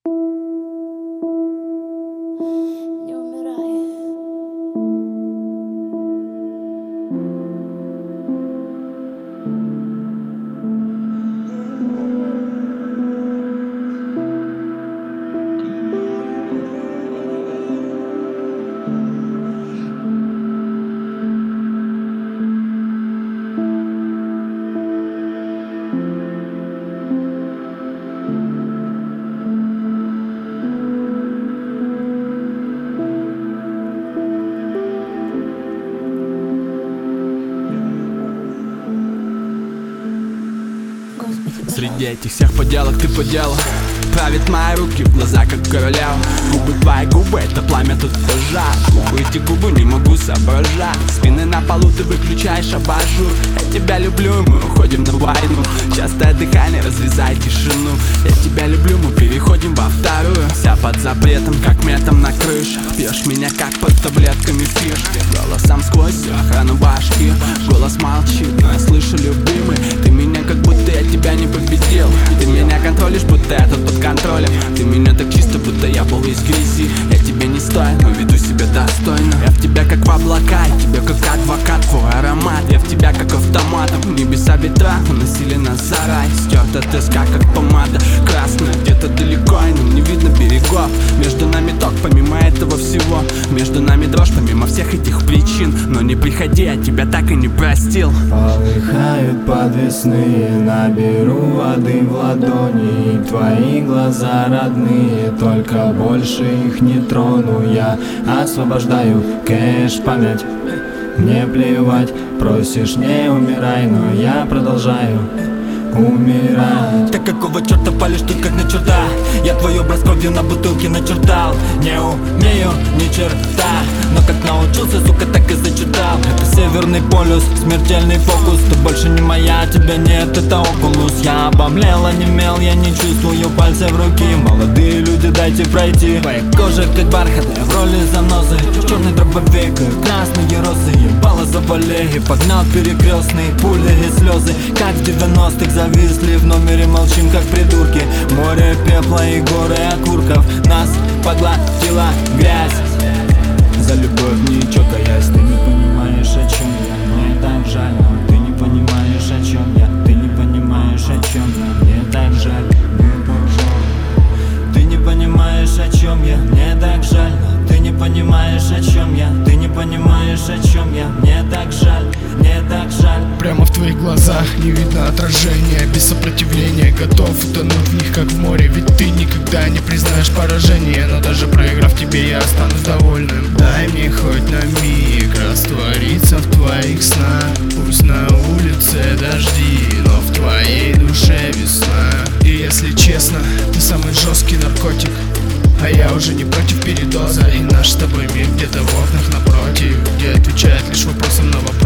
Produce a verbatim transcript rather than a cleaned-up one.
Не умирай. Среди этих всех поделок ты по делу. Правит мои руки в глаза, как королева. Губы твои губы, это пламя, тут пожар. Губы эти губы, не могу соображать. Спины на полу, ты выключаешь абажур. Я тебя люблю, мы уходим на войну. Частое дыхание, развязай тишину. Я тебя люблю, мы переходим во вторую. Вся под запретом, как метом на крыше. Пьешь меня, как под таблетками фиш. Голосом сквозь всю охрану башки. Голос молчит, но я слышу, любимый. Ты меня, как будто я тебя не победил. Ты меня контролишь, будто я тут под контролем. Ты меня так чисто, будто я был весь в грязи. Я тебе не стою, но веду себя достойно. Я в тебя как в облака, я тебе как адвокат. Твой аромат, я в тебя как автоматом. Небеса ветра уносили нас за рай. Стерта тоска, как помада красная. Где-то далеко, и нам не видно берегов. Между нами ток, помимо этого всего. Между нами дрожь, помимо всех этих причин. Но не приходи, я тебя так и не простил. Полыхают подвесные, наберу воды в ладони. Твои глаза родные, только больше их не трону. Я освобождаю кэш, память, мне плевать. Просишь, не умирай, но я продолжаю умирать. Так какого черта палишь тут как на черта? Я твой образ кровью на бутылке начертал. Не умею ни черта, но как научился, сука, так и зачитал. Это северный полюс, смертельный фокус. Ты больше не моя, тебя нет, это окулус. Я обомлел, онемел, я не чувствую пальцев руки. Молодые люди, дайте пройти. Твоя кожа как бархатная, в роли занозы. Черный дробовик, красные розы. Ебало завали и погнал перекрестный. Пули и слезы, как в девяностых. Зависли в номере, молчим как придурки. Море пепла и горы окурков. Нас поглотила грязь. За любовь не чокаясь. Ты не понимаешь, о чем я. Мне так жаль, но ты не понимаешь, о чем я. Ты не понимаешь, о чем я. Мне так жаль, мне так жаль. Ты не понимаешь, о чем я. Мне так жаль, но ты не понимаешь, о чем я. Ты не понимаешь, о чем я. Мне так жаль, мне так жаль. Прямо в твоих глазах не видно отражения. Без сопротивления готов утонуть в них, как в море. Ведь ты никогда не признаешь поражение. Но даже проиграв тебе, я останусь довольным. Дай мне хоть на миг раствориться в твоих снах. Пусть на улице дожди, но в твоей душе весна. И если честно, ты самый жесткий наркотик. А я уже не против передоза. И наш с тобой мир где-то в окнах напротив, где отвечает лишь вопросом на вопрос.